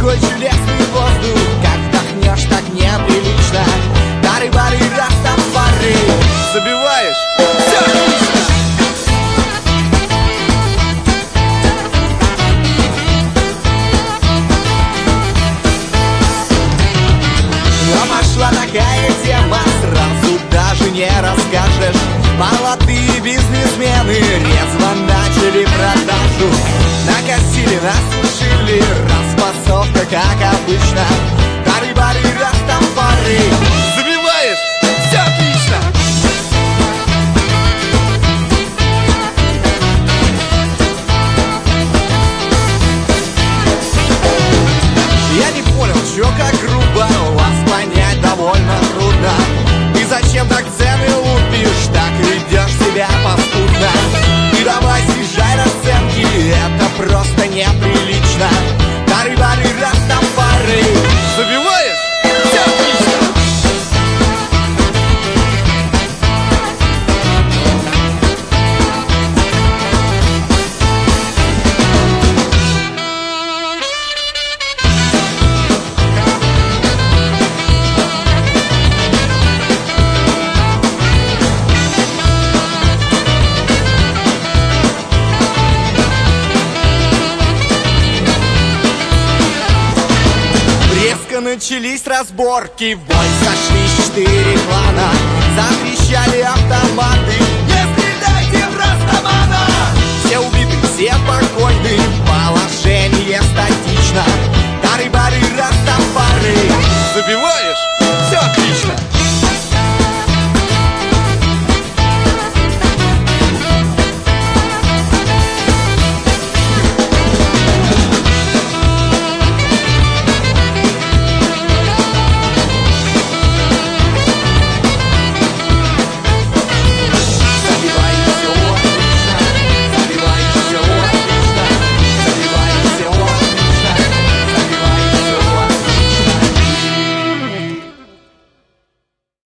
такой чудесный воздух, как вдохнешь, так неприлично. Бары-бары, растамбары. Забиваешь? Все отлично. Но пошла такая тема, сразу даже не расскажешь. Молодые бизнесмены резво начали продажу. Накосили, насушили, распасовка как обычно. Бары-бары, растамбары. Забиваешь? Все отлично! Я не понял, чё как грубо, вас понять довольно трудно. И зачем так цены лупишь, так ведешь себя паскудно? И давай снижай расценки, это просто неприлично. Бары-бары, растамбары. Забиваешь? Все отлично! Начались разборки, в бой сошлись 4 клана. Затрещали автоматы, не стреляйте в Растамана. Все убиты, все покойны.